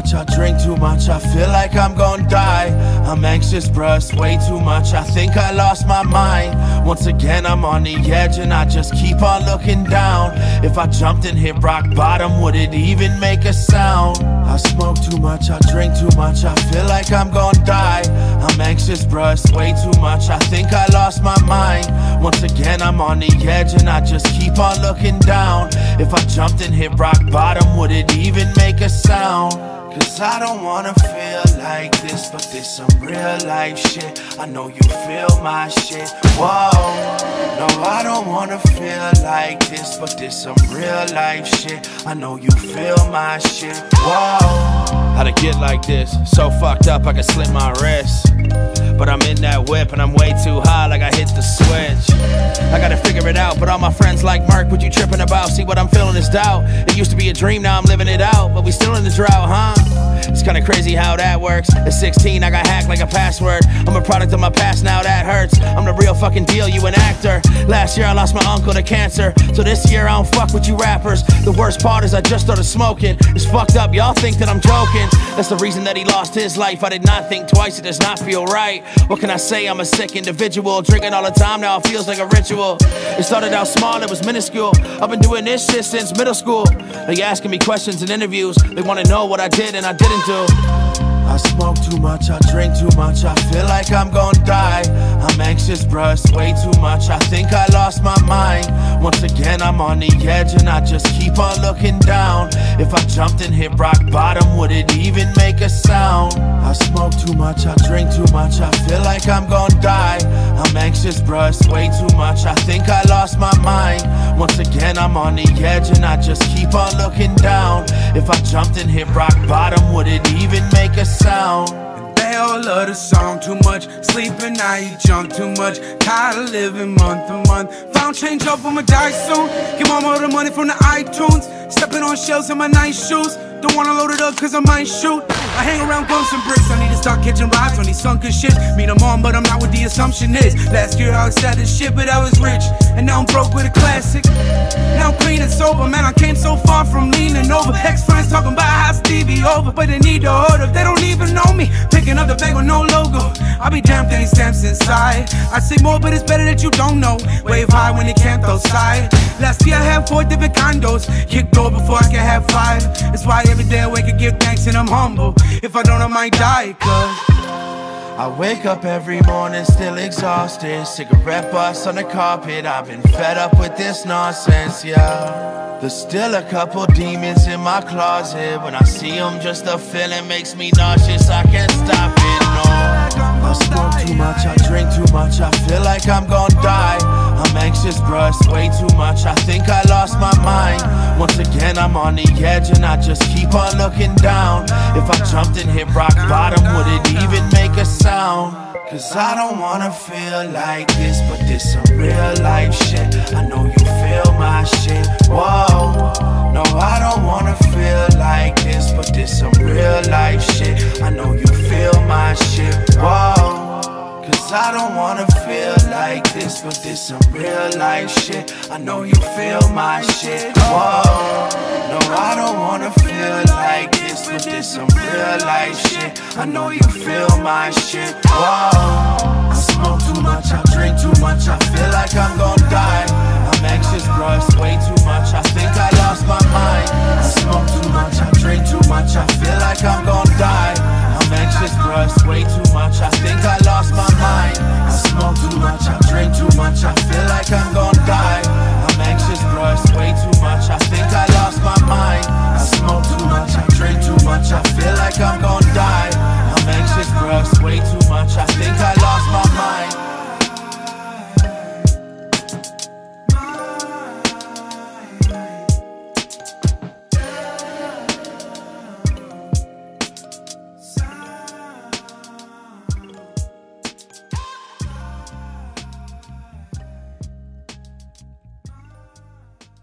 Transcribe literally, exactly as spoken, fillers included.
much, I drink too much, I feel like I'm gonna die. I'm anxious, bruh, it's way too much, I think I lost my mind. Once again I'm on the edge and I just keep on looking down. If I jumped and hit rock bottom, would it even make a sound? I smoke too much, I drink too much, I feel like I'm gonna die. I'm anxious, bruh, it's way too much, I think I lost my mind. Once again I'm on the edge and I just keep on looking down. If I jumped and hit rock bottom, would it even make a sound? Cause I don't wanna feel like this, but this some real life shit. I know you feel my shit, whoa. No, I don't wanna feel like this, but this some real life shit. I know you feel my shit, whoa. How'd it get like this? So fucked up I could slit my wrist. But I'm in that whip and I'm way too high, like I hit the switch. I gotta figure it out, but all my friends like, Mark, what you tripping about? See, what I'm feeling is doubt. It used to be a dream, now I'm living it out. But we still in the drought, huh? It's kinda crazy how that works. At sixteen I got hacked like a password. I'm a product of my past, now that hurts. I'm the real fucking deal, you an actor. Last year I lost my uncle to cancer, so this year I don't fuck with you rappers. The worst part is I just started smoking. It's fucked up, y'all think that I'm joking. That's the reason that he lost his life. I did not think twice, it does not feel right. What can I say, I'm a sick individual. Drinking all the time, now it feels like a ritual. It started out small, it was minuscule. I've been doing this shit since middle school. They asking me questions in interviews. They wanna know what I did and I didn't do. I smoke too much, I drink too much, I feel like I'm gonna die. I'm anxious, bruh, it's way too much, I think I lost my mind. Once again I'm on the edge and I just keep on looking down. If I jumped and hit rock bottom, would it even make a sound? I smoke too much, I drink too much, I feel like I'm gonna die. I'm anxious, bruh, it's way too much, I think I lost my mind. Once again I'm on the edge and I just keep on looking down. If I jumped and hit rock bottom, would it even make a sound? They all love the song too much. Sleeping now, you junk too much. Tired of living month to month. Found change up, I'ma die soon. Give mama the money from the iTunes. Stepping on shells in my nice shoes. Don't wanna load it up cause I might shoot. I hang around bumps and bricks. I need to start catching rides on these sunken shit. Mean I'm on, but I'm not what the assumption is. Last year I was sad as shit, but I was rich. And now I'm broke with a classic. Now I'm clean and sober, man, I came so far from leaning over. Ex-friends talking about how Stevie over, but they need to hold up, they don't even know me. Picking up the bag with no logo. I'll be damned if they ain't stamps inside. I say more, but it's better that you don't know. Wave high when you can't throw side. Last year I had four different condos. Kicked door before I could have five. That's why every day I wake and give thanks and I'm humble. If I don't, I might die, cause I wake up every morning still exhausted. Cigarette butts on the carpet, I've been fed up with this nonsense, yeah. There's still a couple demons in my closet. When I see them, just the feeling makes me nauseous, I can't stop it, no. I smoke too much, I drink too much, I feel like I'm gonna die. I'm anxious, bruh, it's way too much, I think I lost my mind. Once again I'm on the edge and I just keep on looking down. If I jumped and hit rock bottom, would it even make a sound? Cause I don't wanna feel like this, but this some real life shit. I know you feel my shit, whoa. No, I don't wanna feel like this, but this some real life shit. I know you feel my shit, whoa. Cause I don't wanna feel like this, but this some real life shit. I know you feel my shit, whoa. No, I don't wanna feel like this, but this some real life shit. I know you feel my shit, whoa. I smoke too much, I drink too much, I feel like I'm gonna die. I'm anxious, bro, it's way too much, I think I lost my mind. I smoke too much, I drink too much, I feel like I'm gonna die. I'm anxious, bro, it's way too much, I think I lost my mind. I smoke too much, I drink too much, I feel like I'm gonna die.